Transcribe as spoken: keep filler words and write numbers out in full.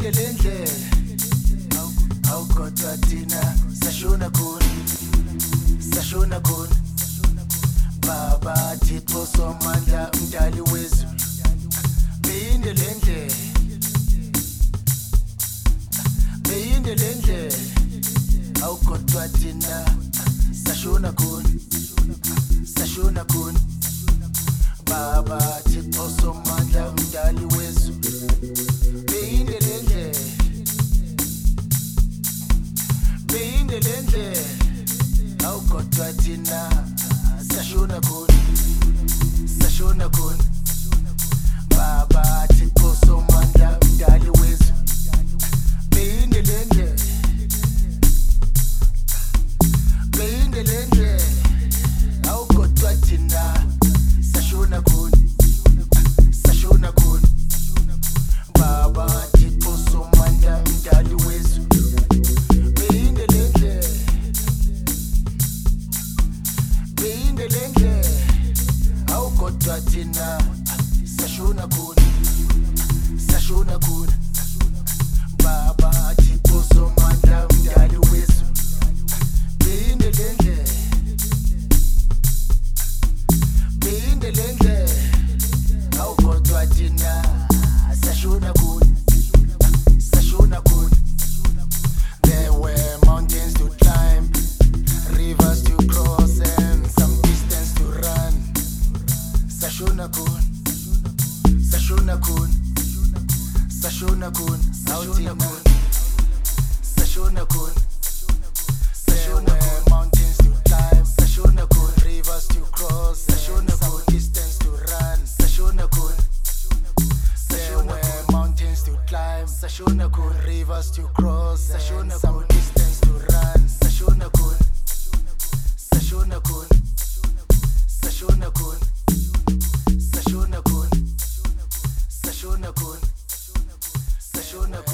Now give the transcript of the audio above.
beyinde lendlela awukodwa thina sashona khona sashona khona baba Thixo somandla umdali wezulu beyinde lendlela beyinde lendlela awukodwa thina sashona khona sashona khona baba Thixo somandla umdali wezulu beyinde lendlela beyinde lendlela awukodwa thina sashona khona sashona khona baba Thixo somandla umdali wezulu beyinde lendlela beyinde lendlela awukodwa thina sashona khona sashona khona baba Thixo somandla umdali wezulu beyinde lendlela beyinde lendlela awukodwa thina sashona khona sashona khona baba Thixo somandla umdali wezulu beyinde lendlela beyinde lendlela awukodwa thina sashona khona sashona khona. There were mountains to climb, rivers to cross, and some distance to run. Sashona khona sashona khona sashona khona sashona khona sashona khona. There were mountains to climb, sashona khona, rivers to cross, sashona khona, distance to run, sashona khona. There were mountains to climb, sashona khona, rivers to cross, sashona khona, distance to run, sashona khona, sashona khona, sashona khona, sashona khona, sashona khona, sashona khona.